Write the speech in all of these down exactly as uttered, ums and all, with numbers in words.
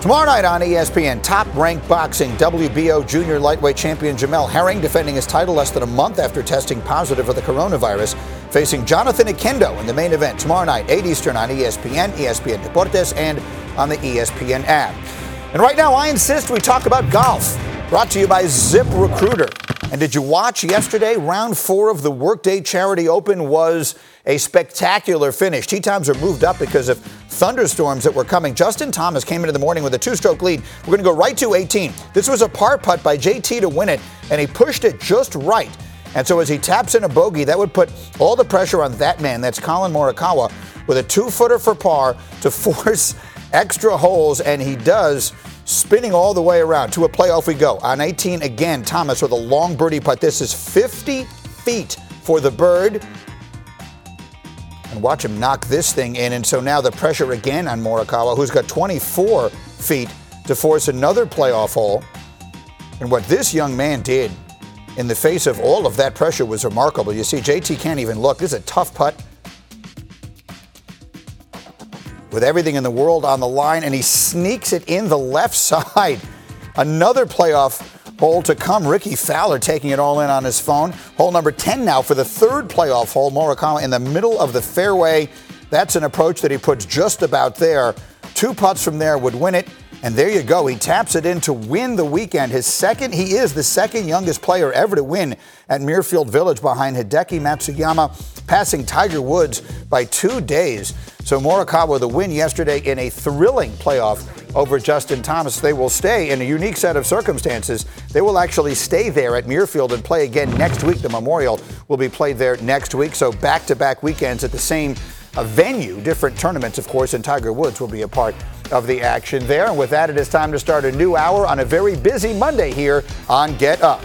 Tomorrow night on E S P N, top-ranked boxing, W B O junior lightweight champion Jamel Herring defending his title less than a month after testing positive for the coronavirus, facing Jonathan Ikendo in the main event tomorrow night, eight Eastern on E S P N, E S P N Deportes, and on the E S P N app. And right now, I insist we talk about golf, brought to you by ZipRecruiter. And did you watch yesterday? Round four of the Workday Charity Open was a spectacular finish. Tee times are moved up because of thunderstorms that were coming. Justin Thomas came into the morning with a two-stroke lead. We're going to go right to eighteen. This was a par putt by J T to win it, and he pushed it just right. And so as he taps in a bogey, that would put all the pressure on that man, that's Colin Morikawa, with a two-footer for par to force extra holes, and he does, spinning all the way around. To a playoff we go. On eighteen, again, Thomas with a long birdie putt. This is fifty feet for the bird. And watch him knock this thing in. And so now the pressure again on Morikawa, who's got twenty-four feet to force another playoff hole. And what this young man did in the face of all of that pressure was remarkable. You see, J T can't even look. This is a tough putt with everything in the world on the line, and he sneaks it in the left side. Another playoff hole to come. Ricky Fowler taking it all in on his phone. Hole number ten now for the third playoff hole. Morikawa in the middle of the fairway. That's an approach that he puts just about there. Two putts from there would win it. And there you go. He taps it in to win the weekend. His second, he is the second youngest player ever to win at Muirfield Village behind Hideki Matsuyama, passing Tiger Woods by two days. So Morikawa the win yesterday in a thrilling playoff over Justin Thomas. They will stay in a unique set of circumstances. They will actually stay there at Muirfield and play again next week. The Memorial will be played there next week. So back-to-back weekends at the same uh, venue, different tournaments, of course, and Tiger Woods will be a part of the action there. And with that, it is time to start a new hour on a very busy Monday here on Get Up.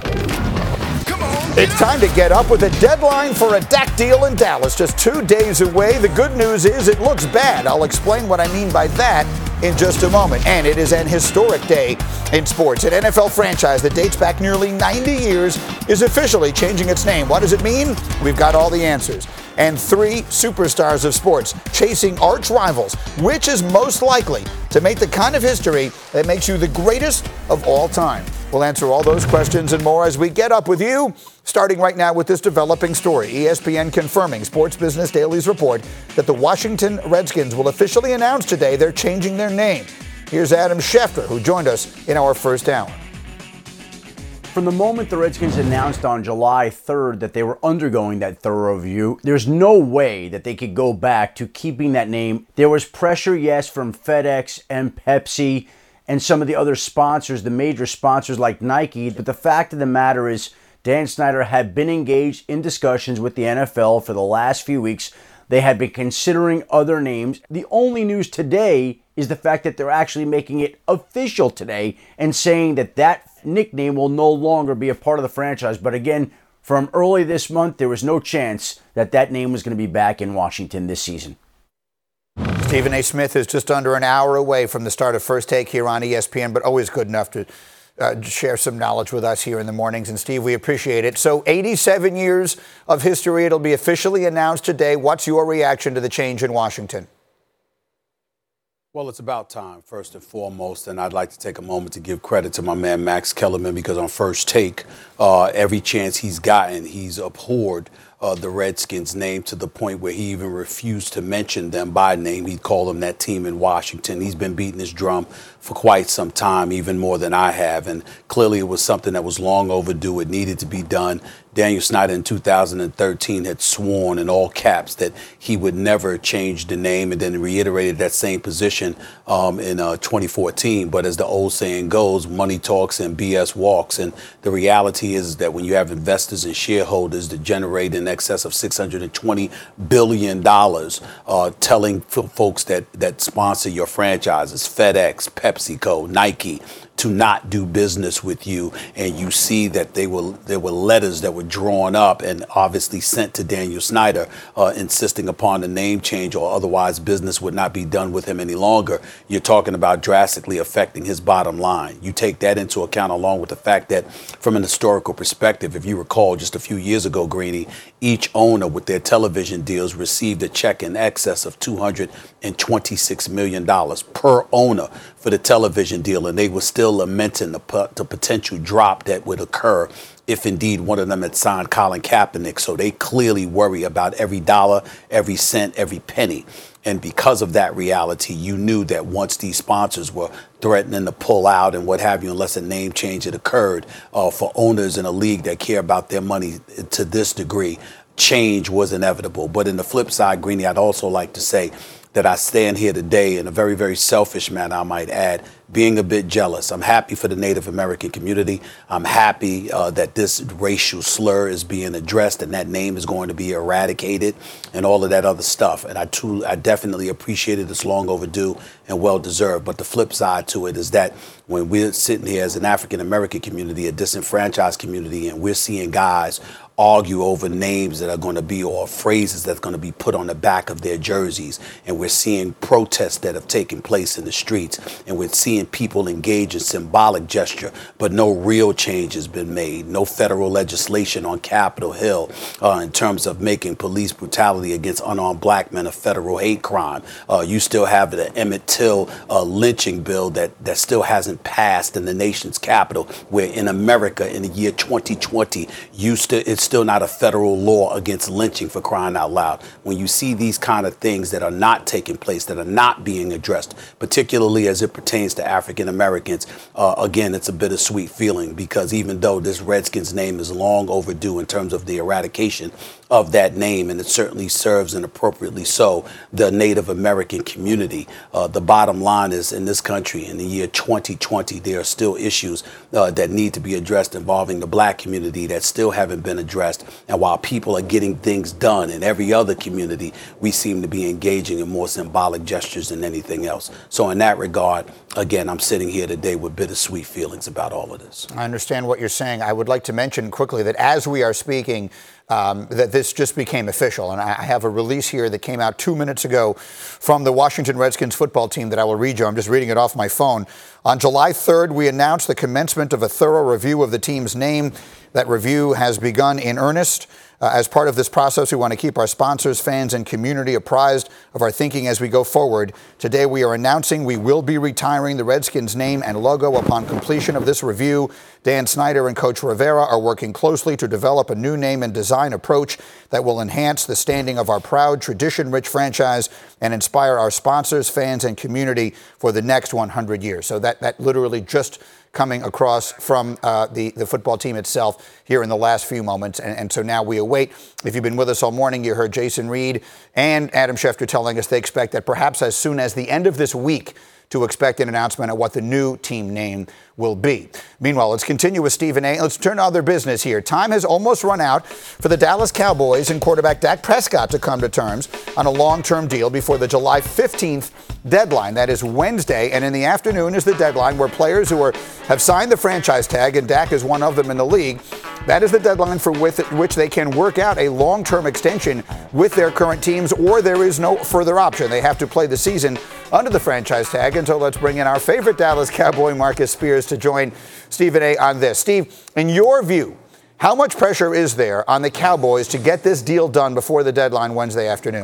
It's time to get up with a deadline for a Dak deal in Dallas. Just two days away. The good news is it looks bad. I'll explain what I mean by that in just a moment. And it is an historic day in sports. An N F L franchise that dates back nearly ninety years is officially changing its name. What does it mean? We've got all the answers. And three superstars of sports chasing arch rivals. Which is most likely to make the kind of history that makes you the greatest of all time? We'll answer all those questions and more as we get up with you, starting right now with this developing story. E S P N confirming Sports Business Daily's report that the Washington Redskins will officially announce today they're changing their name. Here's Adam Schefter, who joined us in our first hour. From the moment the Redskins announced on July third that they were undergoing that thorough review, there's no way that they could go back to keeping that name. There was pressure, yes, from FedEx and Pepsi and some of the other sponsors, the major sponsors like Nike. But the fact of the matter is, Dan Snyder had been engaged in discussions with the N F L for the last few weeks. They had been considering other names. The only news today is the fact that they're actually making it official today and saying that that nickname will no longer be a part of the franchise. But again, from early this month, there was no chance that that name was going to be back in Washington this season. Stephen A. Smith is just under an hour away from the start of First Take here on E S P N, but always good enough to uh, share some knowledge with us here in the mornings. And Steve, we appreciate it. So eighty-seven years of history. It'll be officially announced today. What's your reaction to the change in Washington? Well, it's about time, first and foremost, and I'd like to take a moment to give credit to my man Max Kellerman, because on First Take, uh, every chance he's gotten, he's abhorred uh, the Redskins' name to the point where he even refused to mention them by name. He'd call them that team in Washington. He's been beating his drum for quite some time, even more than I have, and clearly it was something that was long overdue. It needed to be done. Daniel Snyder in two thousand thirteen had sworn in all caps that he would never change the name, and then reiterated that same position um, in uh, twenty fourteen. But as the old saying goes, money talks and B S walks. And the reality is that when you have investors and shareholders that generate in excess of six hundred twenty billion dollars, uh, telling f- folks that, that sponsor your franchises, FedEx, PepsiCo, Nike, to not do business with you. And you see that they were there were letters that were drawn up and obviously sent to Daniel Snyder, uh, insisting upon a name change, or otherwise business would not be done with him any longer. You're talking about drastically affecting his bottom line. You take that into account, along with the fact that from an historical perspective, if you recall, just a few years ago, Greeny, each owner with their television deals received a check in excess of two hundred twenty-six million dollars per owner for the television deal, and they were still lamenting the, the potential drop that would occur if indeed one of them had signed Colin Kaepernick. So they clearly worry about every dollar, every cent, every penny. And because of that reality, you knew that once these sponsors were threatening to pull out and what have you, unless a name change had occurred, uh, for owners in a league that care about their money to this degree, change was inevitable. But in the flip side, Greeny, I'd also like to say that I stand here today in a very, very selfish manner, I might add, being a bit jealous. I'm happy for the Native American community. I'm happy uh, that this racial slur is being addressed and that name is going to be eradicated and all of that other stuff. And I truly, I definitely appreciate it. It's long overdue and well deserved. But the flip side to it is that when we're sitting here as an African American community, a disenfranchised community, and we're seeing guys argue over names that are going to be, or phrases that's going to be put on the back of their jerseys, and we're seeing protests that have taken place in the streets, and we're seeing people engage in symbolic gesture, but no real change has been made. No federal legislation on Capitol Hill uh, in terms of making police brutality against unarmed black men a federal hate crime. Uh, you still have the Emmett Till uh, lynching bill that, that still hasn't passed in the nation's capital, where in America in the year twenty twenty, you still it's still not a federal law against lynching, for crying out loud. When you see these kind of things that are not taking place, that are not being addressed, particularly as it pertains to African Americans, uh, again, it's a bittersweet feeling, because even though this Redskins name is long overdue in terms of the eradication of that name, and it certainly serves, and appropriately so, the Native American community, uh, the bottom line is, in this country in the year twenty twenty, there are still issues uh, that need to be addressed involving the black community that still haven't been addressed. And while people are getting things done in every other community, we seem to be engaging in more symbolic gestures than anything else. So in that regard, again, I'm sitting here today with bittersweet feelings about all of this. I understand what you're saying. I would like to mention quickly that as we are speaking, Um, that this just became official. And I have a release here that came out two minutes ago from the Washington Redskins football team that I will read you. I'm just reading it off my phone. On July third, we announced the commencement of a thorough review of the team's name. That review has begun in earnest. Uh, as part of this process, we want to keep our sponsors, fans, and community apprised of our thinking as we go forward. Today, we are announcing we will be retiring the Redskins name and logo upon completion of this review. Dan Snyder and Coach Rivera are working closely to develop a new name and design approach that will enhance the standing of our proud, tradition-rich franchise and inspire our sponsors, fans, and community for the next one hundred years. So that, that literally just coming across from uh, the, the football team itself here in the last few moments. And, and so now we await. If you've been with us all morning, you heard Jason Reed and Adam Schefter telling us they expect that perhaps as soon as the end of this week to expect an announcement of what the new team name will be. Meanwhile, let's continue with Stephen A. Let's turn to other business here. Time has almost run out for the Dallas Cowboys and quarterback Dak Prescott to come to terms on a long-term deal before the July fifteenth deadline. That is Wednesday, and in the afternoon is the deadline where players who are have signed the franchise tag, and Dak is one of them in the league, that is the deadline for with, which they can work out a long-term extension with their current teams, or there is no further option. They have to play the season under the franchise tag. And so let's bring in our favorite Dallas Cowboy, Marcus Spears, to join Stephen A. on this. Steve, in your view, how much pressure is there on the Cowboys to get this deal done before the deadline Wednesday afternoon?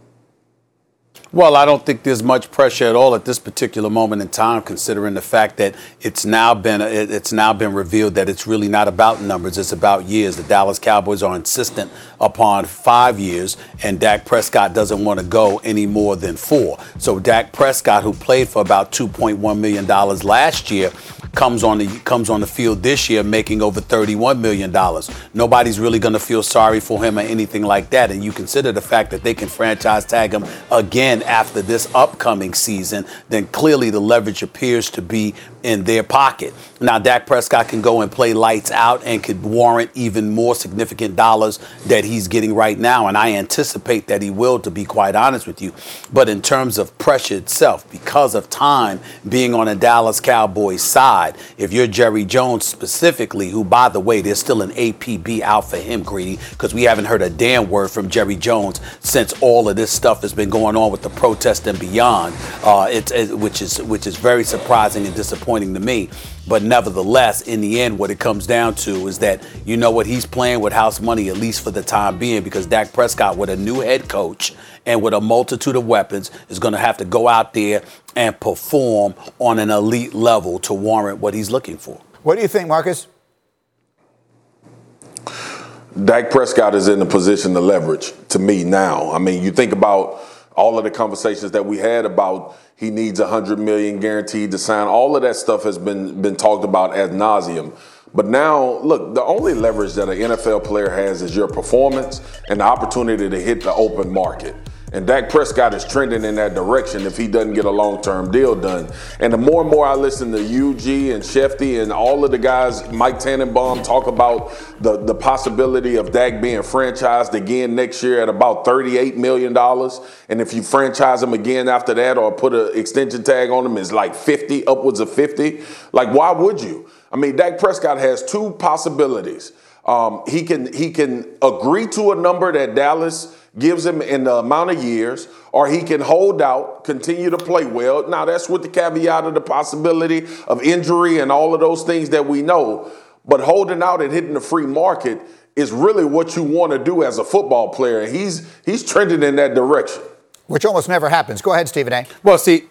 Well, I don't think there's much pressure at all at this particular moment in time, considering the fact that it's now been it's now been revealed that it's really not about numbers, it's about years. The Dallas Cowboys are insistent upon five years, and Dak Prescott doesn't want to go any more than four. So Dak Prescott, who played for about two point one million dollars last year, comes on the comes on the field this year making over thirty-one million dollars. Nobody's really going to feel sorry for him or anything like that. And you consider the fact that they can franchise tag him again again after this upcoming season, then clearly the leverage appears to be in their pocket. Now, Dak Prescott can go and play lights out and could warrant even more significant dollars that he's getting right now, and I anticipate that he will, to be quite honest with you. But in terms of pressure itself, because of time being on the Dallas Cowboys side, if you're Jerry Jones specifically, who, by the way, there's still an A P B out for him, Greedy, because we haven't heard a damn word from Jerry Jones since all of this stuff has been going on with the protest and beyond, uh, it, it, which is which is very surprising and disappointing to me. But nevertheless, in the end, what it comes down to is that, you know what, he's playing with house money, at least for the time being, because Dak Prescott, with a new head coach and with a multitude of weapons, is going to have to go out there and perform on an elite level to warrant what he's looking for. What do you think, Marcus? Dak Prescott is in a position to leverage, to me, now. I mean, you think about all of the conversations that we had about he needs one hundred million dollars guaranteed to sign. All of that stuff has been been talked about ad nauseum. But now, look, the only leverage that an N F L player has is your performance and the opportunity to hit the open market. And Dak Prescott is trending in that direction if he doesn't get a long-term deal done. And the more and more I listen to U G and Shefty and all of the guys, Mike Tannenbaum, talk about the, the possibility of Dak being franchised again next year at about thirty-eight million dollars. And if you franchise him again after that or put an extension tag on him, it's like fifty, upwards of fifty. Like, why would you? I mean, Dak Prescott has two possibilities. Um, he can he can agree to a number that Dallas gives him in the amount of years, or he can hold out, continue to play well. Now, that's with the caveat of the possibility of injury and all of those things that we know. But holding out and hitting the free market is really what you want to do as a football player. He's he's trending in that direction. Which almost never happens. Go ahead, Stephen A. Well, see,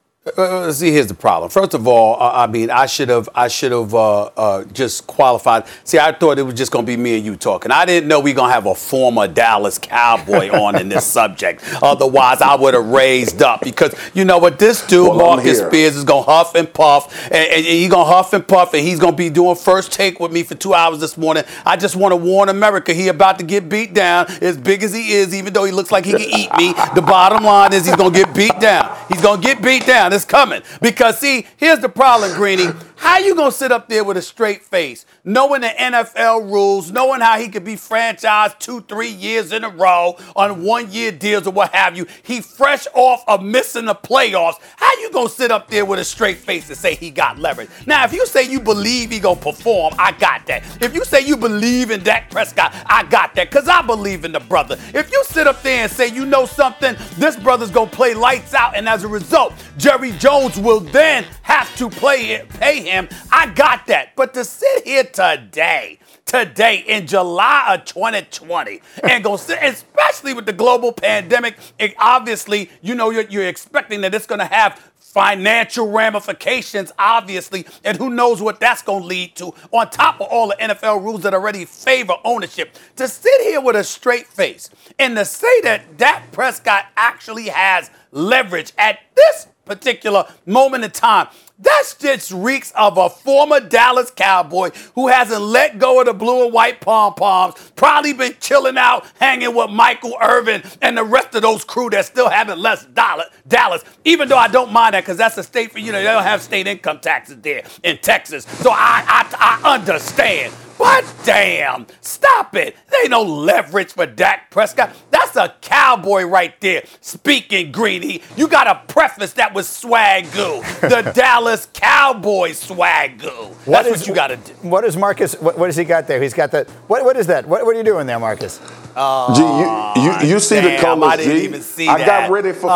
Uh, see, here's the problem. First of all, uh, I mean, I should have, I should have uh, uh, just qualified. See, I thought it was just going to be me and you talking. I didn't know we going to have a former Dallas Cowboy on in this subject. Otherwise, I would have raised up, because you know what, this dude, well, Marcus Spears, is going to huff and puff, and, and he's going to huff and puff, and he's going to be doing First Take with me for two hours this morning. I just want to warn America, he about to get beat down. As big as he is, even though he looks like he can eat me, the bottom line is he's going to get beat down. He's going to get beat down. It's coming. Because, see, here's the problem, Greeny. How you going to sit up there with a straight face, knowing the N F L rules, knowing how he could be franchised two, three years in a row on one-year deals or what have you? He fresh off of missing the playoffs. How you going to sit up there with a straight face and say he got leverage? Now, if you say you believe he going to perform, I got that. If you say you believe in Dak Prescott, I got that, because I believe in the brother. If you sit up there and say, you know something, this brother's going to play lights out, and as a result, Jerry Jones will then have to play it, pay him, I got that. But to sit here today, today in July of twenty twenty, and go sit, especially with the global pandemic, it obviously, you know, you're, you're expecting that it's going to have financial ramifications, obviously, and who knows what that's going to lead to, on top of all the N F L rules that already favor ownership. To sit here with a straight face and to say that Dak Prescott actually has leverage at this particular moment in time, that just reeks of a former Dallas Cowboy who hasn't let go of the blue and white pom-poms, probably been chilling out, hanging with Michael Irvin and the rest of those crew that still haven't left Dallas, even though I don't mind that, because that's a state for, you know, they don't have state income taxes there in Texas. So I, I, I understand. But damn, stop it. There ain't no leverage for Dak Prescott. That's a cowboy right there. Speaking greedy, you got to preface that with swag-goo. The Dallas Cowboys swag-goo. That's what, is, what you got to do. What is Marcus, what, what has he got there? He's got that, what, what is that? What, what are you doing there, Marcus? Oh, G, you, you, you see damn, the colors, I didn't G. even see I that. got ready for First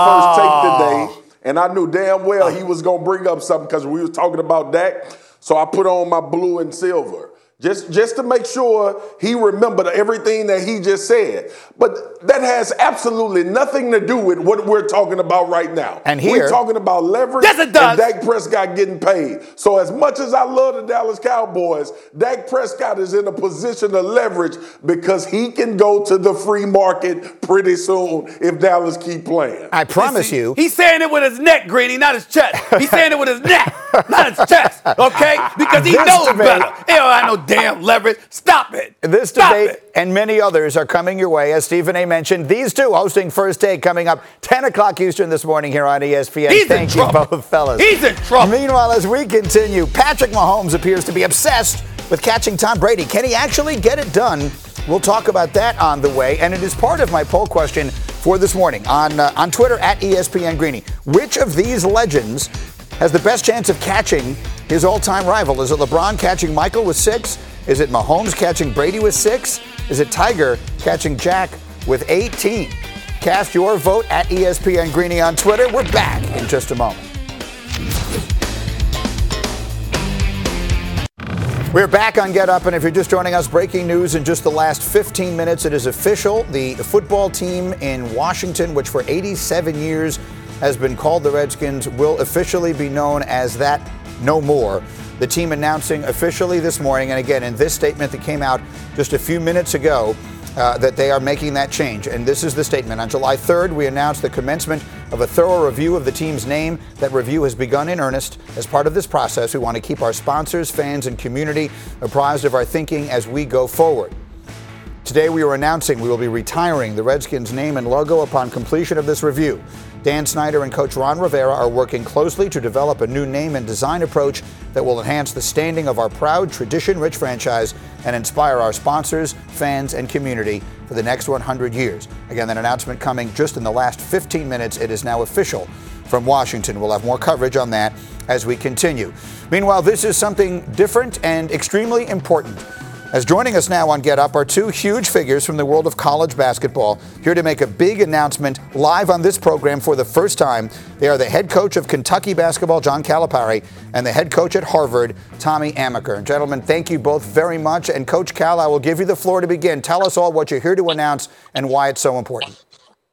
oh. Take today, and I knew damn well he was going to bring up something because we was talking about Dak. So I put on my blue and silver. Just, just to make sure he remembered everything that he just said. But that has absolutely nothing to do with what we're talking about right now. And here, we're talking about leverage yes, it does. and Dak Prescott getting paid. So as much as I love the Dallas Cowboys, Dak Prescott is in a position to leverage because he can go to the free market pretty soon if Dallas keep playing. I promise you. He's saying it with his neck, Greeny, not his chest. He's saying it with his neck, not his chest, okay? Because he This knows debate, better. Hell, I know goddamn leverage. Stop it. This Stop debate it. and many others are coming your way, as Stephen A. mentioned. These two hosting First Take coming up ten o'clock Eastern this morning here on E S P N. He's Thank in you trouble. both, fellas. He's in trouble. Meanwhile, as we continue, Patrick Mahomes appears to be obsessed with catching Tom Brady. Can he actually get it done? We'll talk about that on the way, and it is part of my poll question for this morning on uh, on Twitter at E S P N Greeny. Which of these legends has the best chance of catching his all-time rival? Is it LeBron catching Michael with six? Is it Mahomes catching Brady with six? Is it Tiger catching Jack with eighteen? Cast your vote at E S P N Greeny on Twitter. We're back in just a moment. We're back on Get Up, and if you're just joining us, breaking news in just the last fifteen minutes. It is official. The football team in Washington, which for eighty-seven years has been called the Redskins, will officially be known as that no more. The team announcing officially this morning, and again, in this statement that came out just a few minutes ago, uh, that they are making that change. And this is the statement. On July third, we announced the commencement of a thorough review of the team's name. That review has begun in earnest. As part of this process, we want to keep our sponsors, fans, and community apprised of our thinking as we go forward. Today, we are announcing we will be retiring the Redskins name and logo upon completion of this review. Dan Snyder and Coach Ron Rivera are working closely to develop a new name and design approach that will enhance the standing of our proud, tradition-rich franchise and inspire our sponsors, fans, and community for the next one hundred years. Again, that announcement coming just in the last fifteen minutes. It is now official from Washington. We'll have more coverage on that as we continue. Meanwhile, this is something different and extremely important. As joining us now on Get Up are two huge figures from the world of college basketball, here to make a big announcement live on this program for the first time. They are the head coach of Kentucky basketball, John Calipari, and the head coach at Harvard, Tommy Amaker. Gentlemen, thank you both very much. And Coach Cal, I will give you the floor to begin. Tell us all what you're here to announce and why it's so important.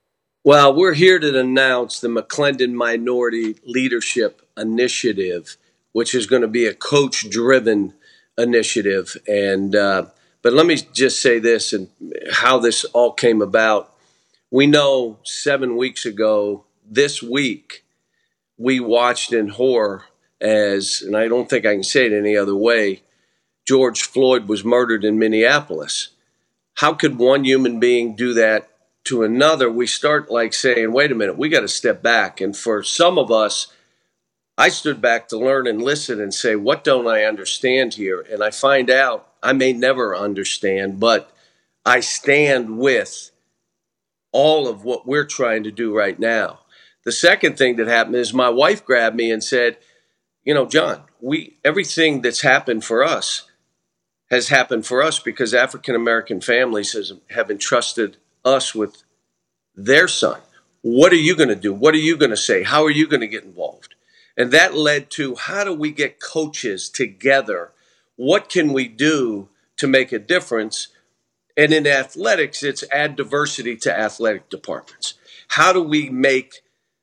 Well, we're here to announce the McClendon Minority Leadership Initiative, which is going to be a coach-driven initiative. And uh, but let me just say this and how this all came about. We know seven weeks ago, this week, we watched in horror as, and I don't think I can say it any other way, George Floyd was murdered in Minneapolis. How could one human being do that to another? We start like saying, wait a minute, we got to step back. And for some of us, I stood back to learn and listen and say, what don't I understand here? And I find out I may never understand, but I stand with all of what we're trying to do right now. The second thing that happened is my wife grabbed me and said, you know, John, we everything that's happened for us has happened for us because African-American families has, have entrusted us with their son. What are you going to do? What are you going to say? How are you going to get involved? And that led to, how do we get coaches together? What can we do to make a difference? And in athletics, it's add diversity to athletic departments. How do we make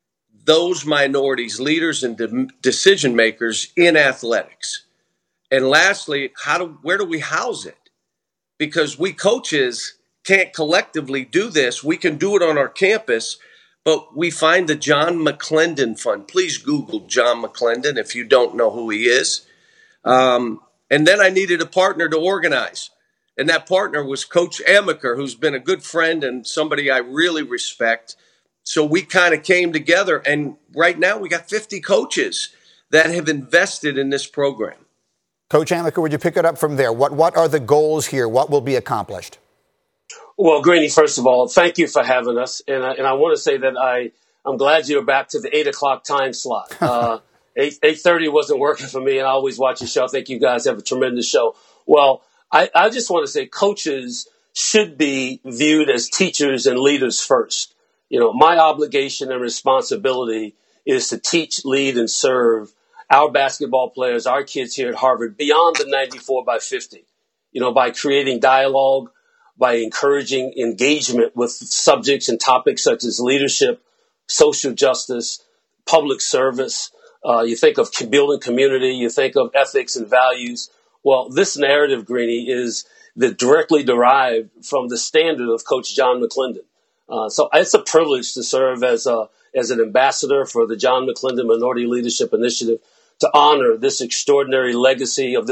those minorities leaders and de- decision makers in athletics? And lastly, how do where do we house it? Because we coaches can't collectively do this. We can do it on our campus, but we find the John McClendon Fund. Please Google John McClendon if you don't know who he is. Um, and then I needed a partner to organize. And that partner was Coach Amaker, who's been a good friend and somebody I really respect. So we kind of came together. And right now we got fifty coaches that have invested in this program. Coach Amaker, would you pick it up from there? What, what are the goals here? What will be accomplished? Well, Greeny, first of all, thank you for having us. And I, and I want to say that I, I'm glad you're back to the eight o'clock time slot. Uh, eight, eight thirty wasn't working for me, and I always watch your show. I think you guys have a tremendous show. Well, I, I just want to say coaches should be viewed as teachers and leaders first. You know, my obligation and responsibility is to teach, lead, and serve our basketball players, our kids here at Harvard, beyond the ninety-four by fifty, you know, by creating dialogue, by encouraging engagement with subjects and topics such as leadership, social justice, public service. Uh, you think of building community, you think of ethics and values. Well, this narrative, Greeny, is the directly derived from the standard of Coach John McClendon. Uh, so it's a privilege to serve as a as an ambassador for the John McClendon Minority Leadership Initiative, to honor this extraordinary legacy of this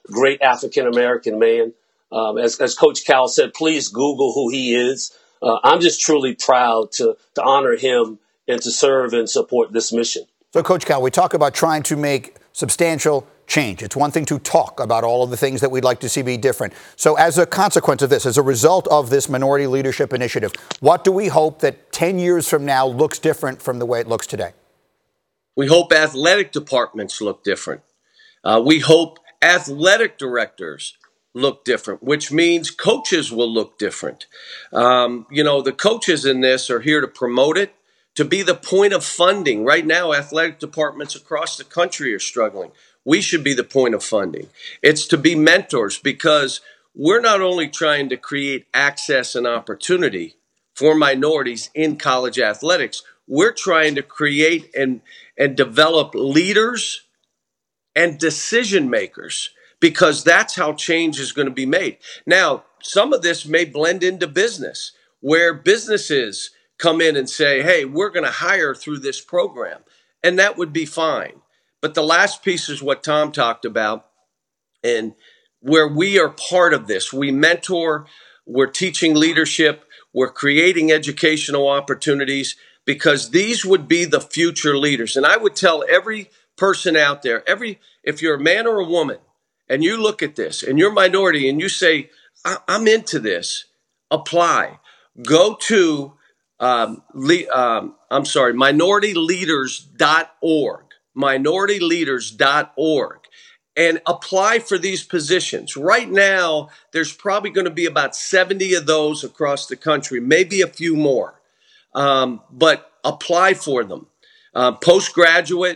great African-American man. Um, as, as Coach Cal said, please Google who he is. Uh, I'm just truly proud to, to honor him and to serve and support this mission. So, Coach Cal, we talk about trying to make substantial change. It's one thing to talk about all of the things that we'd like to see be different. So as a consequence of this, as a result of this Minority Leadership Initiative, what do we hope that ten years from now looks different from the way it looks today? We hope athletic departments look different. Uh, we hope athletic directors look different, which means coaches will look different. Um, you know, the coaches in this are here to promote it, to be the point of funding. Right now, athletic departments across the country are struggling. We should be the point of funding. It's to be mentors, because we're not only trying to create access and opportunity for minorities in college athletics, we're trying to create and, and develop leaders and decision makers, because that's how change is going to be made. Now, some of this may blend into business, where businesses come in and say, hey, we're going to hire through this program, and that would be fine. But the last piece is what Tom talked about, and where we are part of this. We mentor, we're teaching leadership, we're creating educational opportunities, because these would be the future leaders. And I would tell every person out there, every if you're a man or a woman, and you look at this, and you're a minority, and you say, I- I'm into this, apply. Go to, um, le- um, I'm sorry, minority leaders dot org, minority leaders dot org, and apply for these positions. Right now, there's probably going to be about seventy of those across the country, maybe a few more, um, but apply for them. Uh, postgraduate,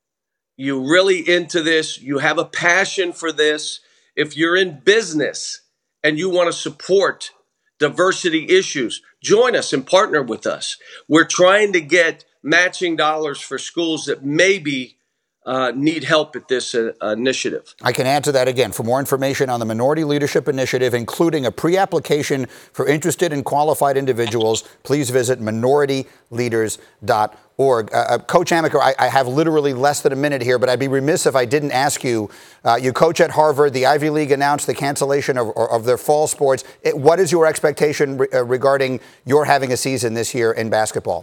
you really into this, you have a passion for this. If you're in business and you want to support diversity issues, join us and partner with us. We're trying to get matching dollars for schools that maybe uh, need help at this uh, initiative. I can add to that again. For more information on the Minority Leadership Initiative, including a pre-application for interested and qualified individuals, please visit minority leaders dot org. Uh, Coach Amaker, I, I have literally less than a minute here, but I'd be remiss if I didn't ask you. Uh, you coach at Harvard. The Ivy League announced the cancellation of, of their fall sports. It, what is your expectation re- uh, regarding your having a season this year in basketball?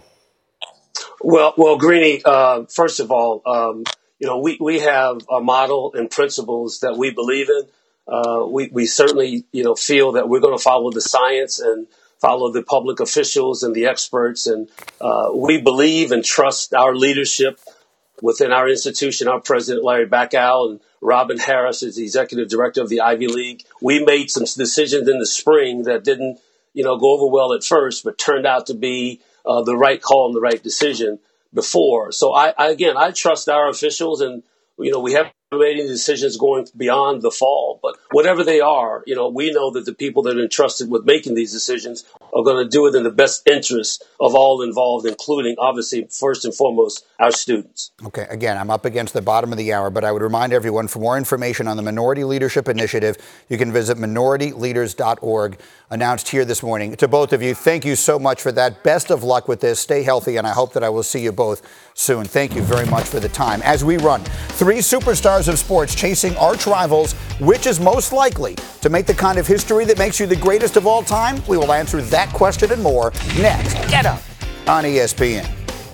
Well, well, Greeny, uh, first of all, um, you know, we, we have a model and principles that we believe in. Uh, we, we certainly, you know, feel that we're going to follow the science and follow the public officials and the experts. And uh, we believe and trust our leadership within our institution. Our president, Larry Bacow, and Robin Harris is the executive director of the Ivy League. We made some decisions in the spring that didn't, you know, go over well at first, but turned out to be uh, the right call and the right decision before. So I, I, again, I trust our officials, and, you know, we have made any decisions going beyond the fall, but whatever they are, you know, we know that the people that are entrusted with making these decisions are going to do it in the best interest of all involved, including, obviously, first and foremost, our students. Okay, again, I'm up against the bottom of the hour, but I would remind everyone, for more information on the Minority Leadership Initiative, you can visit minority leaders dot org, announced here this morning. To both of you, thank you so much for that. Best of luck with this. Stay healthy, and I hope that I will see you both soon. Thank you very much for the time. As we run, three superstars of sports chasing arch rivals, which is most likely to make the kind of history that makes you the greatest of all time? We will answer that question and more next. Get Up on E S P N.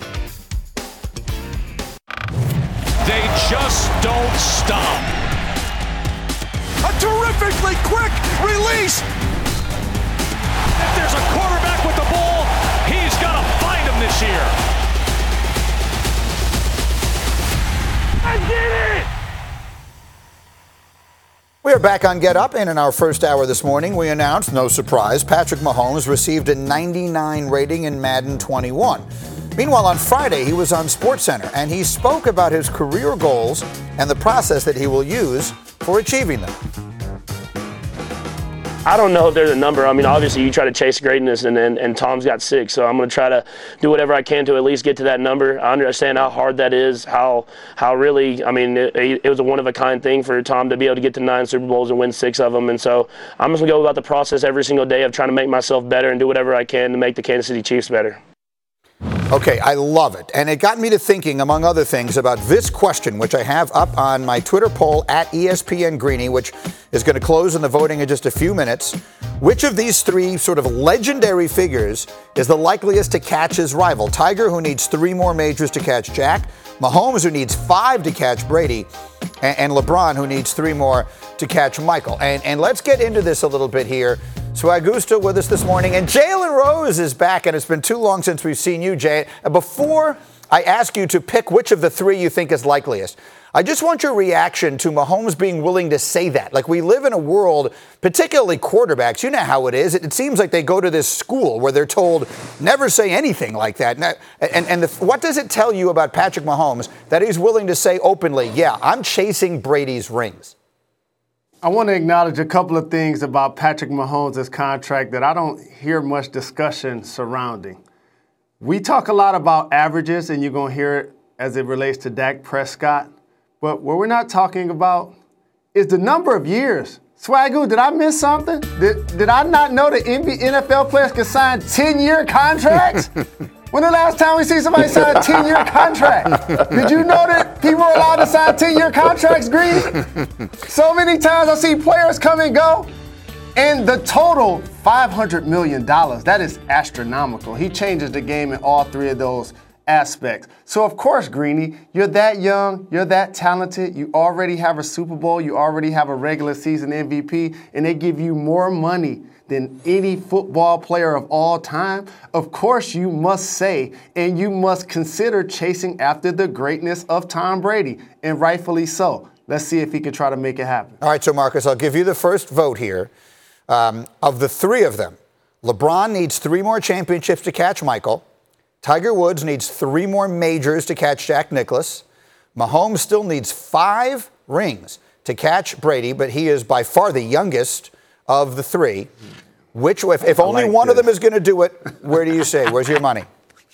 They just don't stop. A terrifically quick release. If there's a quarterback with the ball, he's got to find him this year. I did it! We are back on Get Up, and in our first hour this morning, we announced, no surprise, Patrick Mahomes received a ninety-nine rating in Madden twenty-one. Meanwhile, on Friday, he was on SportsCenter, and he spoke about his career goals and the process that he will use for achieving them. I don't know if there's a number. I mean, obviously, you try to chase greatness, and and, and Tom's got six, so I'm going to try to do whatever I can to at least get to that number. I understand how hard that is, how how really, I mean, it, it was a one-of-a-kind thing for Tom to be able to get to nine Super Bowls and win six of them, and so I'm just going to go about the process every single day of trying to make myself better and do whatever I can to make the Kansas City Chiefs better. Okay, I love it. And it got me to thinking, among other things, about this question, which I have up on my Twitter poll at E S P N Greeny, which is going to close in the voting in just a few minutes. Which of these three sort of legendary figures is the likeliest to catch his rival? Tiger, who needs three more majors to catch Jack. Mahomes, who needs five to catch Brady. And, and LeBron, who needs three more to catch Michael. And, and let's get into this a little bit here. Swagusta with us this morning, and Jalen Rose is back, and it's been too long since we've seen you, Jay. Before I ask you to pick which of the three you think is likeliest, I just want your reaction to Mahomes being willing to say that. Like, we live in a world, particularly quarterbacks, you know how it is. It, it seems like they go to this school where they're told, never say anything like that. And, and, and the, what does it tell you about Patrick Mahomes that he's willing to say openly, yeah, I'm chasing Brady's rings? I want to acknowledge a couple of things about Patrick Mahomes' contract that I don't hear much discussion surrounding. We talk a lot about averages, and you're going to hear it as it relates to Dak Prescott. But what we're not talking about is the number of years. Swagoo, did I miss something? Did, did I not know that N F L players can sign ten-year contracts? When the last time we see somebody sign a ten-year contract? Did you know that people are allowed to sign ten-year contracts, Greedy? So many times I see players come and go, and the total, five hundred million dollars. That is astronomical. He changes the game in all three of those aspects. So, of course, Greeny, you're that young, you're that talented, you already have a Super Bowl, you already have a regular season M V P, and they give you more money than any football player of all time. Of course, you must say, and you must consider chasing after the greatness of Tom Brady, and rightfully so. Let's see if he can try to make it happen. All right, so Marcus, I'll give you the first vote here. Um, of the three of them, LeBron needs three more championships to catch Michael. Tiger Woods needs three more majors to catch Jack Nicklaus. Mahomes still needs five rings to catch Brady, but he is by far the youngest of the three. Which, if, if only like one this. of them is going to do it, where do you say? Where's your money?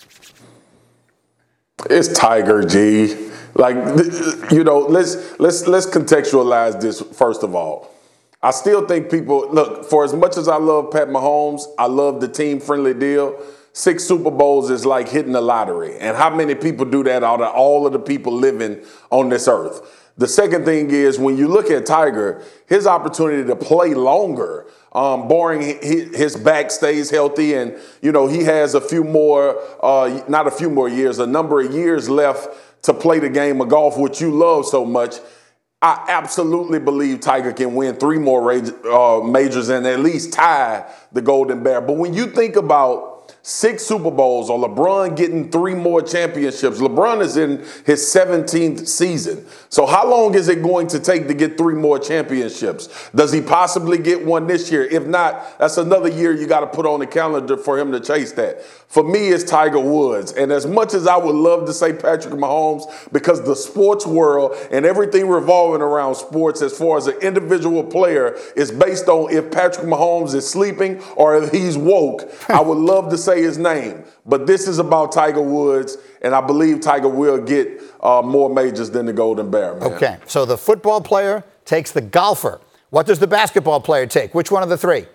It's Tiger, G. Like, you know, let's let's let's contextualize this first of all. I still think people look, for as much as I love Pat Mahomes, I love the team-friendly deal. Six Super Bowls is like hitting the lottery. And how many people do that out of all of the people living on this earth? The second thing is, when you look at Tiger, his opportunity to play longer, um, barring his back stays healthy, and, you know, he has a few more, uh, not a few more years, a number of years left to play the game of golf, which you love so much. I absolutely believe Tiger can win three more uh, majors and at least tie the Golden Bear. But when you think about six Super Bowls or LeBron getting three more championships, LeBron is in his seventeenth season. So how long is it going to take to get three more championships? Does he possibly get one this year? If not, that's another year you got to put on the calendar for him to chase that. For me, it's Tiger Woods. And as much as I would love to say Patrick Mahomes, because the sports world and everything revolving around sports as far as an individual player is based on if Patrick Mahomes is sleeping or if he's woke, I would love to say his name. But this is about Tiger Woods, and I believe Tiger will get uh, more majors than the Golden Bear, man. Okay, so the football player takes the golfer. What does the basketball player take? Which one of the three?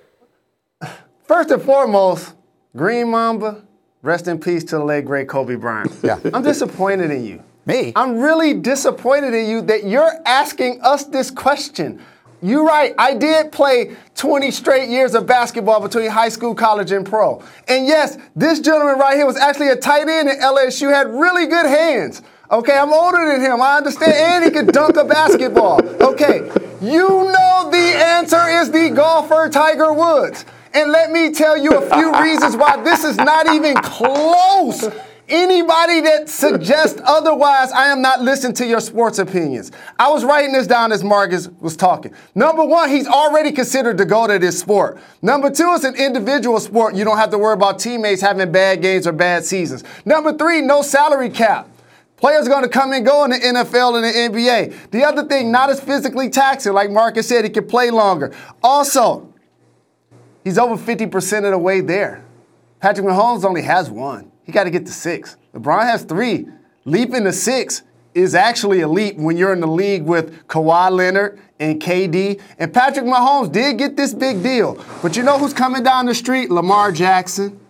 First and foremost, Green Mamba, rest in peace to the late, great Kobe Bryant. Yeah. I'm disappointed in you. Me? I'm really disappointed in you that you're asking us this question. You're right. I did play twenty straight years of basketball between high school, college, and pro. And yes, this gentleman right here was actually a tight end at L S U, had really good hands. Okay, I'm older than him. I understand. And he could dunk a basketball. Okay, you know the answer is the golfer Tiger Woods. And let me tell you a few reasons why this is not even close. Anybody that suggests otherwise, I am not listening to your sports opinions. I was writing this down as Marcus was talking. Number one, he's already considered the GOAT of this sport. Number two, it's an individual sport. You don't have to worry about teammates having bad games or bad seasons. Number three, no salary cap. Players are going to come and go in the N F L and the N B A. The other thing, not as physically taxing. Like Marcus said, he can play longer. Also, he's over fifty percent of the way there. Patrick Mahomes only has one. He got to get to six. LeBron has three. Leaping to six is actually a leap when you're in the league with Kawhi Leonard and K D. And Patrick Mahomes did get this big deal. But you know who's coming down the street? Lamar Jackson,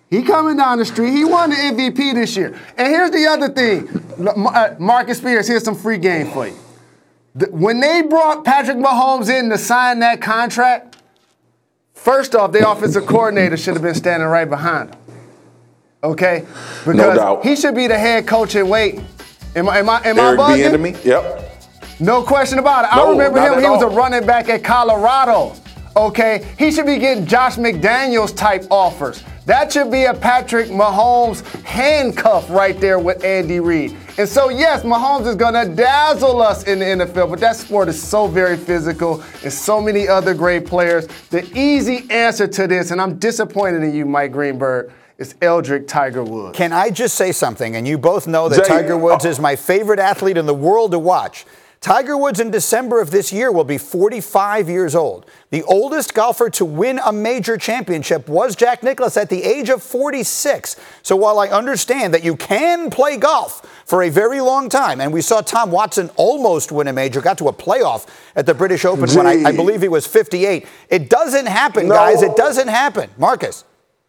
He coming down the street. He won the M V P this year. And here's the other thing. Marcus Spears, here's some free game for you. When they brought Patrick Mahomes in to sign that contract, first off, the offensive coordinator should have been standing right behind him. Okay? Because no doubt. He should be the head coach in waiting. Am I, am I, am Eric I bugging? Bieniemy, yep. No question about it. No, I remember him. He all. was a running back at Colorado. Okay? He should be getting Josh McDaniels type offers. That should be a Patrick Mahomes handcuff right there with Andy Reid. And so, yes, Mahomes is going to dazzle us in the N F L, but that sport is so very physical and so many other great players. The easy answer to this, and I'm disappointed in you, Mike Greenberg, is Eldrick Tiger Woods. Can I just say something? And you both know that Jay, Tiger Woods oh. is my favorite athlete in the world to watch. Tiger Woods in December of this year will be forty-five years old. The oldest golfer to win a major championship was Jack Nicklaus at the age of forty-six. So while I understand that you can play golf for a very long time, and we saw Tom Watson almost win a major, got to a playoff at the British Open Gee. when I, I believe he was fifty-eight. It doesn't happen, No. guys. It doesn't happen. Marcus.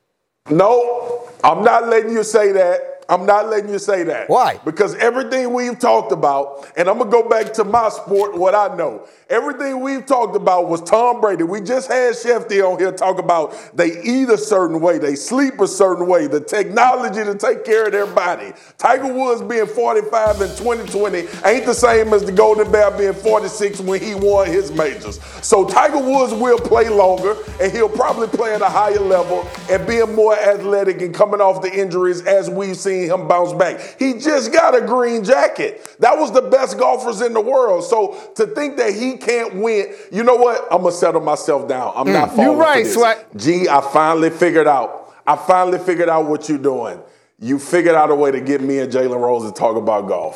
No, I'm not letting you say that. I'm not letting you say that. Why? Because everything we've talked about, and I'm going to go back to my sport, what I know. Everything we've talked about was Tom Brady. We just had Shefty on here talk about they eat a certain way, they sleep a certain way, the technology to take care of their body. Tiger Woods being forty-five in twenty twenty ain't the same as the Golden Bear being forty-six when he won his majors. So Tiger Woods will play longer, and he'll probably play at a higher level and being more athletic and coming off the injuries as we've seen him bounce back. He just got a green jacket. That was the best golfers in the world. So to think that he can't win, you know what? I'm going to settle myself down. I'm mm, not falling You're right, for this. Swag. G, I finally figured out. I finally figured out what you're doing. You figured out a way to get me and Jalen Rose to talk about golf.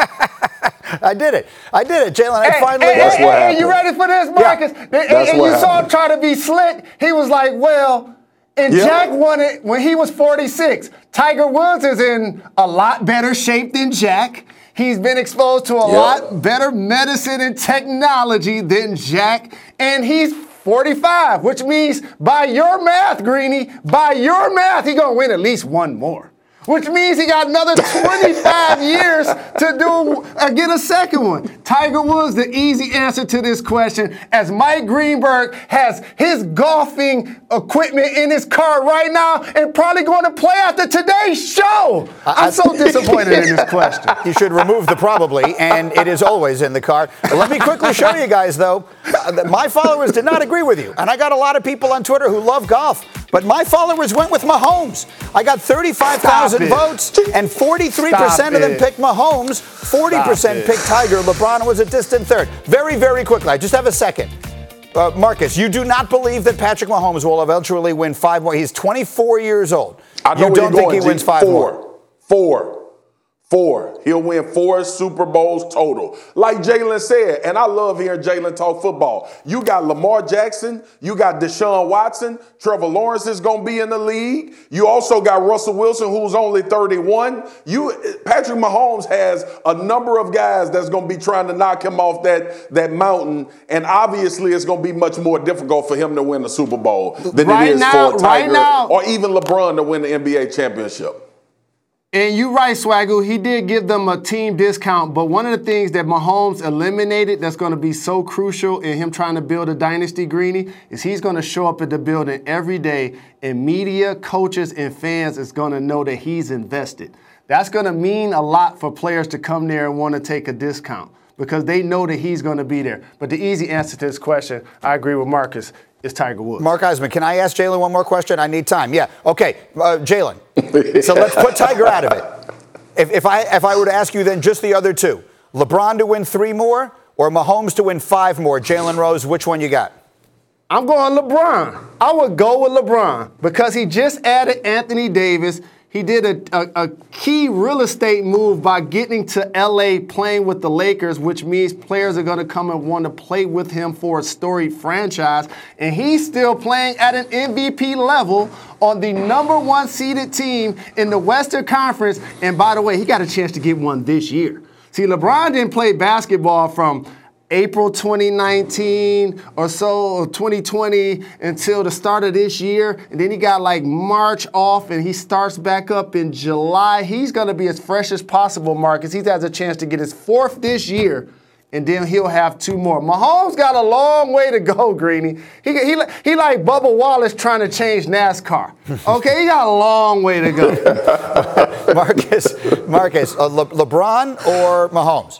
I did it. I did it, Jalen. I hey, finally. Hey, That's hey, what hey, happened. you ready for this, Marcus? Yeah. And, That's and what you saw him happened. try to be slick. He was like, well, and Yeah. Jack won it when he was forty-six. Tiger Woods is in a lot better shape than Jack. He's been exposed to a Yeah. lot better medicine and technology than Jack. And he's forty-five, which means by your math, Greeny, by your math, he's going to win at least one more. Which means he got another twenty-five years to do uh, get a second one. Tiger Woods, the easy answer to this question, as Mike Greenberg has his golfing equipment in his car right now and probably going to play after today's show. I'm so disappointed in this question. You should remove the probably, and it is always in the car. Let me quickly show you guys, though, uh, that my followers did not agree with you. And I got a lot of people on Twitter who love golf, but my followers went with Mahomes. I got thirty-five thousand votes, and forty-three percent of them it. picked Mahomes, forty percent picked Tiger. LeBron was a distant third. Very, very quickly, I just have a second. Uh, Marcus, you do not believe that Patrick Mahomes will eventually win five more. He's twenty-four years old. I know you where don't you're think going, he wins G. five Four. more? Four. Four. He'll win four Super Bowls total. Like Jalen said, and I love hearing Jalen talk football. You got Lamar Jackson. You got Deshaun Watson. Trevor Lawrence is going to be in the league. You also got Russell Wilson, who's only thirty-one. You, Patrick Mahomes has a number of guys that's going to be trying to knock him off that, that mountain, and obviously it's going to be much more difficult for him to win the Super Bowl than Right it is now- for right Tiger now- or even LeBron to win the N B A championship. And you're right, Swagoo. He did give them a team discount, but one of the things that Mahomes eliminated that's going to be so crucial in him trying to build a dynasty, Greeny, is he's going to show up at the building every day, and media, coaches, and fans is going to know that he's invested. That's going to mean a lot for players to come there and want to take a discount because they know that he's going to be there. But the easy answer to this question, I agree with Marcus, is Tiger Woods. Mark Eisman, can I ask Jalen one more question? I need time. Yeah. Okay, uh, Jalen. So let's put Tiger out of it. If, if I if I were to ask you then just the other two, LeBron to win three more or Mahomes to win five more, Jalen Rose, which one you got? I'm going LeBron. I would go with LeBron because he just added Anthony Davis. He did a, a, a key real estate move by getting to L A playing with the Lakers, which means players are going to come and want to play with him for a storied franchise. And he's still playing at an M V P level on the number one seeded team in the Western Conference. And by the way, he got a chance to get one this year. See, LeBron didn't play basketball from April twenty nineteen or so, or twenty twenty until the start of this year. And then he got like March off and he starts back up in July. He's going to be as fresh as possible, Marcus. He has a chance to get his fourth this year. And then he'll have two more. Mahomes got a long way to go, Greeny. He, he, he like Bubba Wallace trying to change NASCAR. Okay, he got a long way to go. Marcus, Marcus, uh, Le- LeBron or Mahomes?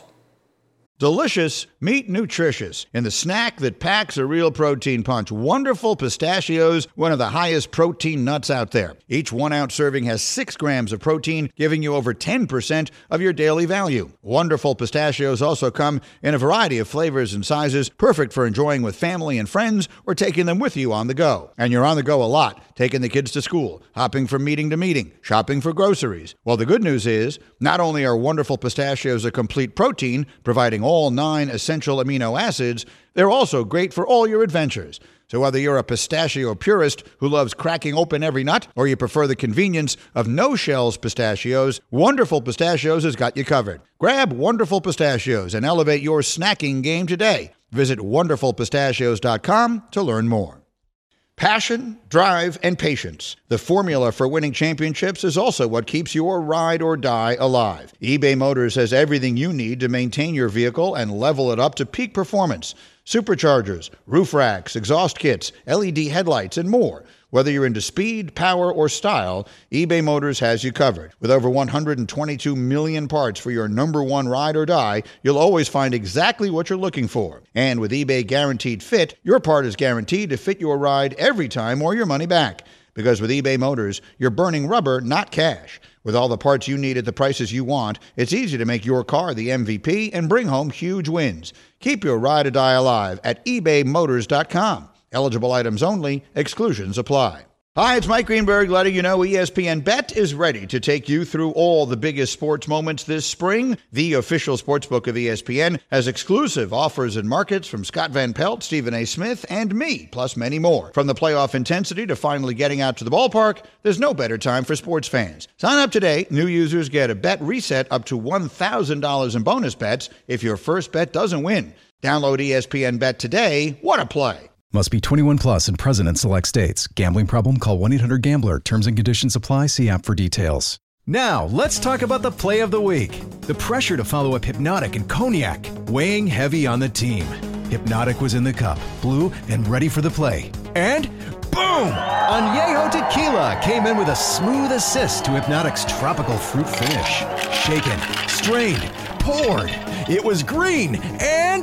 Delicious, meet nutritious. In the snack that packs a real protein punch, Wonderful Pistachios, one of the highest protein nuts out there. Each one-ounce serving has six grams of protein, giving you over ten percent of your daily value. Wonderful Pistachios also come in a variety of flavors and sizes, perfect for enjoying with family and friends or taking them with you on the go. And you're on the go a lot, taking the kids to school, hopping from meeting to meeting, shopping for groceries. Well, the good news is, not only are Wonderful Pistachios a complete protein, providing all nine essential amino acids, they're also great for all your adventures. So whether you're a pistachio purist who loves cracking open every nut, or you prefer the convenience of no-shells pistachios, Wonderful Pistachios has got you covered. Grab Wonderful Pistachios and elevate your snacking game today. Visit wonderful pistachios dot com to learn more. Passion, drive, and patience. The formula for winning championships is also what keeps your ride or die alive. eBay Motors has everything you need to maintain your vehicle and level it up to peak performance. Superchargers, roof racks, exhaust kits, L E D headlights, and more. Whether you're into speed, power, or style, eBay Motors has you covered. With over one hundred twenty-two million parts for your number one ride or die, you'll always find exactly what you're looking for. And with eBay Guaranteed Fit, your part is guaranteed to fit your ride every time or your money back. Because with eBay Motors, you're burning rubber, not cash. With all the parts you need at the prices you want, it's easy to make your car the M V P and bring home huge wins. Keep your ride or die alive at ebay motors dot com. Eligible items only. Exclusions apply. Hi, it's Mike Greenberg letting you know E S P N Bet is ready to take you through all the biggest sports moments this spring. The official sportsbook of E S P N has exclusive offers and markets from Scott Van Pelt, Stephen A. Smith, and me, plus many more. From the playoff intensity to finally getting out to the ballpark, there's no better time for sports fans. Sign up today. New users get a bet reset up to one thousand dollars in bonus bets if your first bet doesn't win. Download E S P N Bet today. What a play. Must be twenty-one plus and present in select states. Gambling problem? Call one eight hundred gambler. Terms and conditions apply. See app for details. Now, let's talk about the play of the week. The pressure to follow up Hypnotic and Cognac, weighing heavy on the team. Hypnotic was in the cup, blue, and ready for the play. And boom! Añejo Tequila came in with a smooth assist to Hypnotic's tropical fruit finish. Shaken, strained, poured. It was green and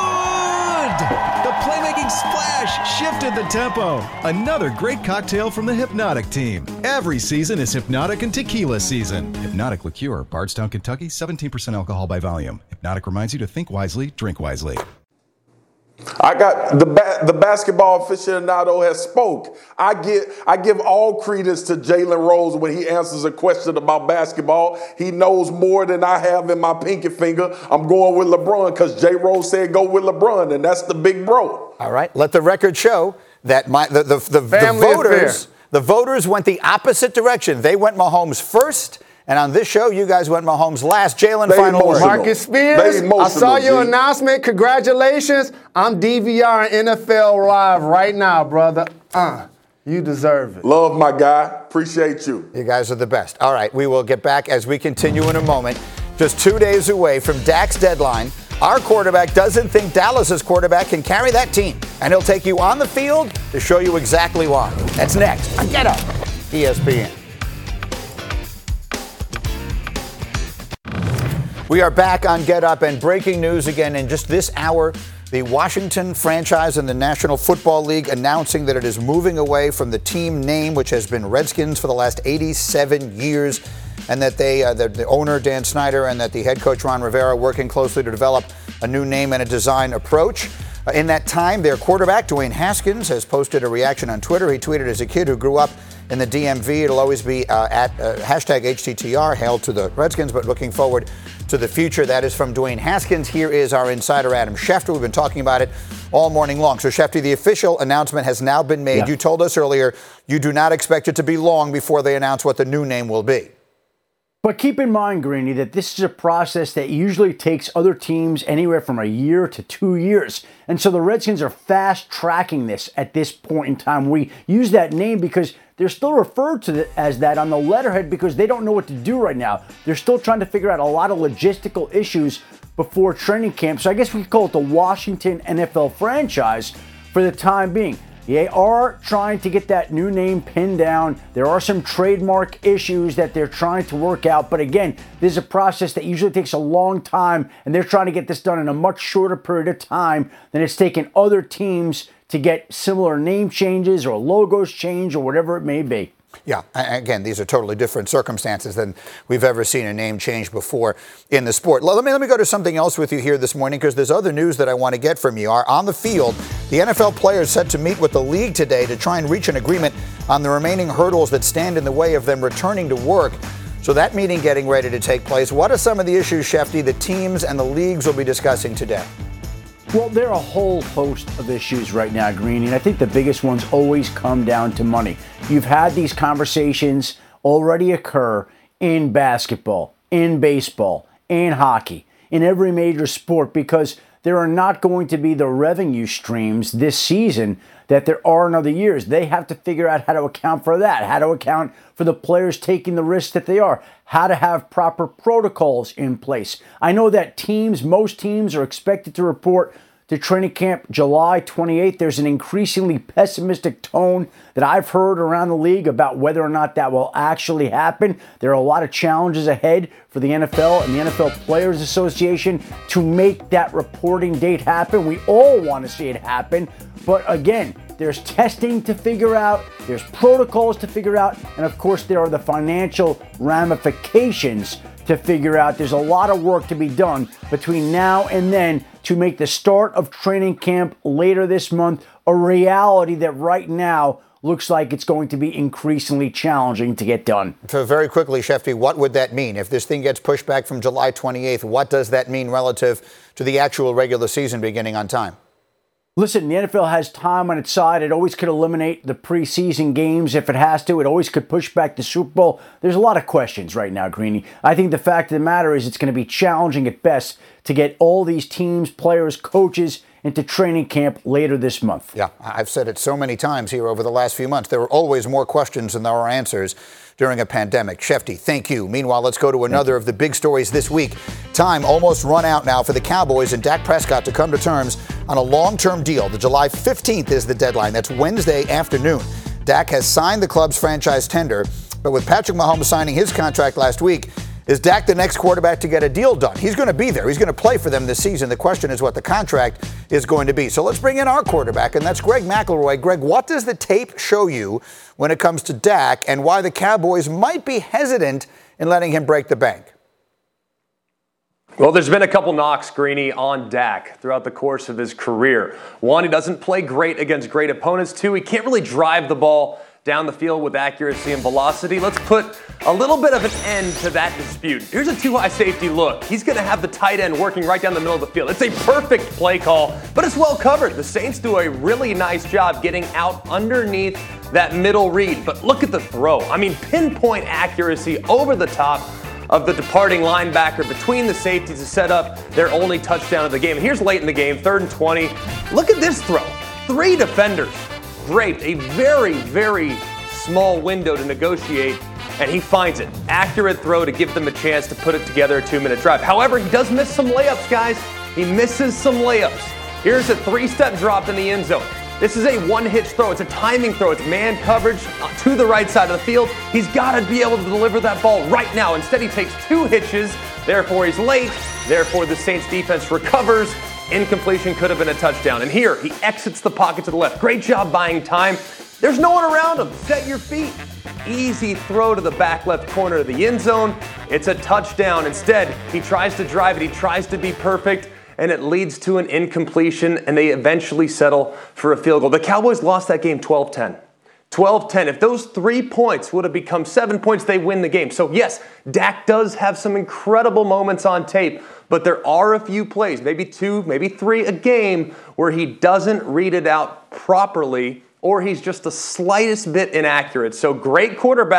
good! The playmaking splash shifted the tempo. Another great cocktail from the Hypnotic team. Every season is Hypnotic and Tequila season. Hypnotic Liqueur, Bardstown, Kentucky, seventeen percent alcohol by volume. Hypnotic reminds you to think wisely, drink wisely. I got the ba- the basketball aficionado has spoke. I get I give all credence to Jalen Rose when he answers a question about basketball. He knows more than I have in my pinky finger. I'm going with LeBron because J. Rose said go with LeBron, and that's the big bro. All right, let the record show that my the the, the, the voters the voters went the opposite direction. They went Mahomes first. And on this show, you guys went Mahomes last. Jalen, final word. Marcus Spears, I saw your G. announcement. Congratulations. I'm D V R and N F L Live right now, brother. Uh, you deserve it. Love my guy. Appreciate you. You guys are the best. All right, we will get back as we continue in a moment. Just two days away from Dak's deadline, our quarterback doesn't think Dallas's quarterback can carry that team. And he'll take you on the field to show you exactly why. That's next on Get Up, E S P N. We are back on Get Up, and breaking news again in just this hour. The Washington franchise in the National Football League announcing that it is moving away from the team name, which has been Redskins for the last eighty-seven years, and that they, uh, the, the owner, Dan Snyder, and that the head coach, Ron Rivera, are working closely to develop a new name and a design approach. Uh, in that time, their quarterback, Dwayne Haskins, has posted a reaction on Twitter. He tweeted, as a kid who grew up in the D M V, it'll always be uh, at uh, hashtag H T T R, hail to the Redskins, but looking forward to the future. That is from Dwayne Haskins. Here is our insider, Adam Schefter. We've been talking about it all morning long. So, Schefter, the official announcement has now been made. Yeah. You told us earlier you do not expect it to be long before they announce what the new name will be. But keep in mind, Greeny, that this is a process that usually takes other teams anywhere from a year to two years. And so the Redskins are fast tracking this at this point in time. We use that name because they're still referred to as that on the letterhead because they don't know what to do right now. They're still trying to figure out a lot of logistical issues before training camp. So I guess we could call it the Washington N F L franchise for the time being. They are trying to get that new name pinned down. There are some trademark issues that they're trying to work out. But again, this is a process that usually takes a long time, and they're trying to get this done in a much shorter period of time than it's taken other teams to get similar name changes or logos change or whatever it may be. Yeah, again, these are totally different circumstances than we've ever seen a name change before in the sport. Let me let me go to something else with you here this morning because there's other news that I want to get from you. Are on the field, the N F L players set to meet with the league today to try and reach an agreement on the remaining hurdles that stand in the way of them returning to work. So that meeting getting ready to take place. What are some of the issues, Shefty, the teams and the leagues will be discussing today? Well, there are a whole host of issues right now, Greeny, and I think the biggest ones always come down to money. You've had these conversations already occur in basketball, in baseball, in hockey, in every major sport, because there are not going to be the revenue streams this season that there are in other years. They have to figure out how to account for that, how to account for the players taking the risks that they are, how to have proper protocols in place. I know that teams, most teams are expected to report to training camp July twenty-eighth. There's an increasingly pessimistic tone that I've heard around the league about whether or not that will actually happen. There are a lot of challenges ahead for the N F L and the N F L Players Association to make that reporting date happen. We all want to see it happen, but again, there's testing to figure out, there's protocols to figure out, and of course there are the financial ramifications to figure out. There's a lot of work to be done between now and then to make the start of training camp later this month a reality that right now looks like it's going to be increasingly challenging to get done. So very quickly, Shefty, what would that mean? If this thing gets pushed back from July twenty-eighth, what does that mean relative to the actual regular season beginning on time? Listen, the N F L has time on its side. It always could eliminate the preseason games if it has to. It always could push back the Super Bowl. There's a lot of questions right now, Greeny. I think the fact of the matter is it's going to be challenging at best to get all these teams, players, coaches into training camp later this month. Yeah, I've said it so many times here over the last few months. There are always more questions than there are answers during a pandemic. Shefty, thank you. Meanwhile, let's go to another of the big stories this week. Time almost run out now for the Cowboys and Dak Prescott to come to terms on a long-term deal. The July fifteenth is the deadline. That's Wednesday afternoon. Dak has signed the club's franchise tender, but with Patrick Mahomes signing his contract last week, is Dak the next quarterback to get a deal done? He's going to be there. He's going to play for them this season. The question is what the contract is going to be. So let's bring in our quarterback, and that's Greg McElroy. Greg, what does the tape show you when it comes to Dak and why the Cowboys might be hesitant in letting him break the bank? Well, there's been a couple knocks, Greeny, on Dak throughout the course of his career. One, he doesn't play great against great opponents. Two, he can't really drive the ball down the field with accuracy and velocity. Let's put a little bit of an end to that dispute. Here's a two-high safety look. He's going to have the tight end working right down the middle of the field. It's a perfect play call, but it's well covered. The Saints do a really nice job getting out underneath that middle read. But look at the throw. I mean, pinpoint accuracy over the top of the departing linebacker between the safeties to set up their only touchdown of the game. And here's late in the game, third and twenty. Look at this throw. Three defenders draped, a very, very small window to negotiate, and he finds it. Accurate throw to give them a chance to put it together, a two-minute drive. However, he does miss some layups, guys. He misses some layups. Here's a three-step drop in the end zone. This is a one-hitch throw. It's a timing throw. It's man coverage to the right side of the field. He's got to be able to deliver that ball right now. Instead, he takes two hitches. Therefore, he's late. Therefore, the Saints defense recovers. Incompletion could have been a touchdown. And here, he exits the pocket to the left. Great job buying time. There's no one around him. Set your feet. Easy throw to the back left corner of the end zone. It's a touchdown. Instead, he tries to drive it. He tries to be perfect, and it leads to an incompletion, and they eventually settle for a field goal. The Cowboys lost that game twelve ten. twelve ten. If those three points would have become seven points, they win the game. So yes, Dak does have some incredible moments on tape, but there are a few plays, maybe two, maybe three a game, where he doesn't read it out properly, or he's just the slightest bit inaccurate. So great quarterback,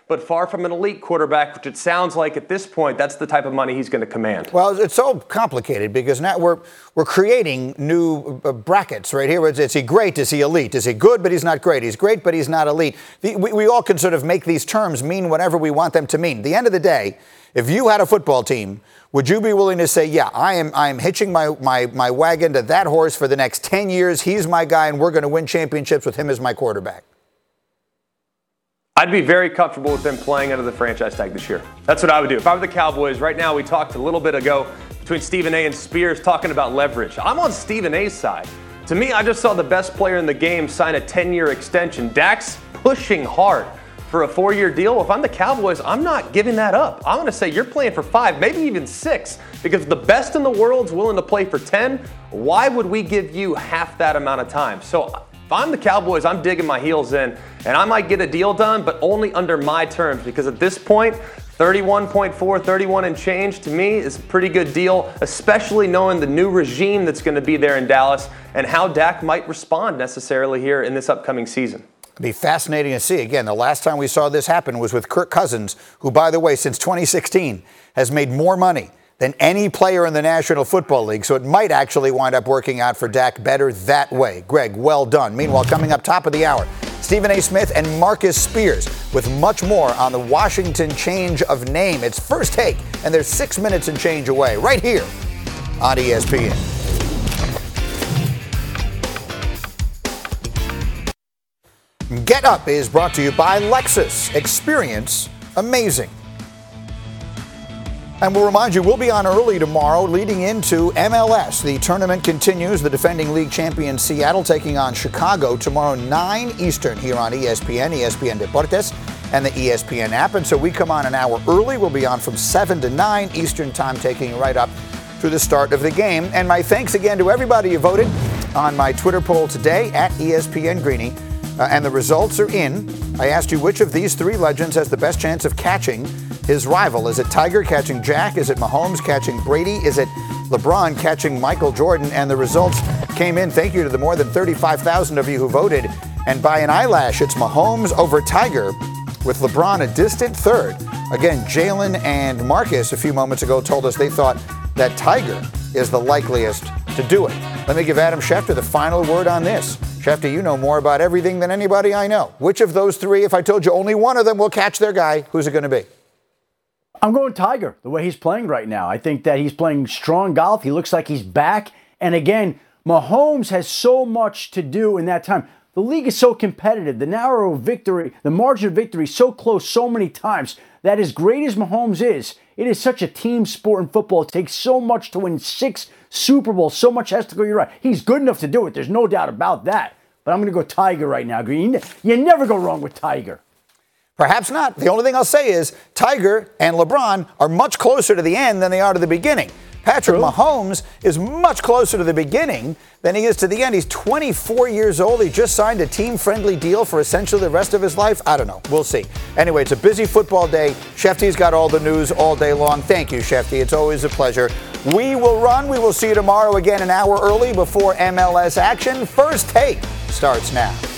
but far from an elite quarterback, which it sounds like at this point, that's the type of money he's going to command. Well, it's so complicated because now we're we're creating new uh, brackets right here. Is, is he great? Is he elite? Is he good, but he's not great? He's great, but he's not elite. The, we, we all can sort of make these terms mean whatever we want them to mean. At the end of the day, if you had a football team, would you be willing to say, yeah, I am I am hitching my, my, my wagon to that horse for the next ten years. He's my guy, and we're going to win championships with him as my quarterback? I'd be very comfortable with them playing under the franchise tag this year. That's what I would do. If I were the Cowboys, right now we talked a little bit ago between Stephen A and Spears talking about leverage. I'm on Stephen A's side. To me, I just saw the best player in the game sign a ten-year extension. Dak's pushing hard for a four-year deal. If I'm the Cowboys, I'm not giving that up. I'm going to say you're playing for five, maybe even six, because if the best in the world's willing to play for ten, why would we give you half that amount of time? So if I'm the Cowboys, I'm digging my heels in, and I might get a deal done, but only under my terms, because at this point, thirty-one point four, thirty-one and change to me is a pretty good deal, especially knowing the new regime that's going to be there in Dallas and how Dak might respond necessarily here in this upcoming season. It'd be fascinating to see. Again, the last time we saw this happen was with Kirk Cousins, who, by the way, since twenty sixteen has made more money than any player in the National Football League. So it might actually wind up working out for Dak better that way. Greg, well done. Meanwhile, coming up top of the hour, Stephen A. Smith and Marcus Spears with much more on the Washington change of name. It's First Take, and there's six minutes and change away right here on E S P N. Get Up is brought to you by Lexus. Experience amazing. And we'll remind you, we'll be on early tomorrow leading into M L S. The tournament continues. The defending league champion Seattle taking on Chicago tomorrow, nine Eastern here on E S P N, E S P N Deportes, and the E S P N app. And so we come on an hour early. We'll be on from seven to nine Eastern time, taking you right up to the start of the game. And my thanks again to everybody who voted on my Twitter poll today at E S P N Greeny. Uh, and the results are in. I asked you which of these three legends has the best chance of catching his rival. Is it Tiger catching Jack? Is it Mahomes catching Brady? Is it LeBron catching Michael Jordan? And the results came in. Thank you to the more than thirty-five thousand of you who voted. And by an eyelash, it's Mahomes over Tiger, with LeBron a distant third. Again, Jalen and Marcus a few moments ago told us they thought that Tiger is the likeliest to do it. Let me give Adam Schefter the final word on this. Schefter, you know more about everything than anybody I know. Which of those three, if I told you only one of them will catch their guy, who's it going to be? I'm going Tiger, the way he's playing right now. I think that he's playing strong golf. He looks like he's back. And again, Mahomes has so much to do in that time. The league is so competitive. The narrow victory, the margin of victory is so close so many times that as great as Mahomes is, it is such a team sport in football. It takes so much to win six Super Bowls. So much has to go your right. He's good enough to do it. There's no doubt about that. But I'm going to go Tiger right now, Green. You never go wrong with Tiger. Perhaps not. The only thing I'll say is Tiger and LeBron are much closer to the end than they are to the beginning. Patrick True. Mahomes is much closer to the beginning than he is to the end. He's twenty-four years old. He just signed a team-friendly deal for essentially the rest of his life. I don't know. We'll see. Anyway, it's a busy football day. Shefty's got all the news all day long. Thank you, Shefty. It's always a pleasure. We will run. We will see you tomorrow again an hour early before M L S action. First Take starts now.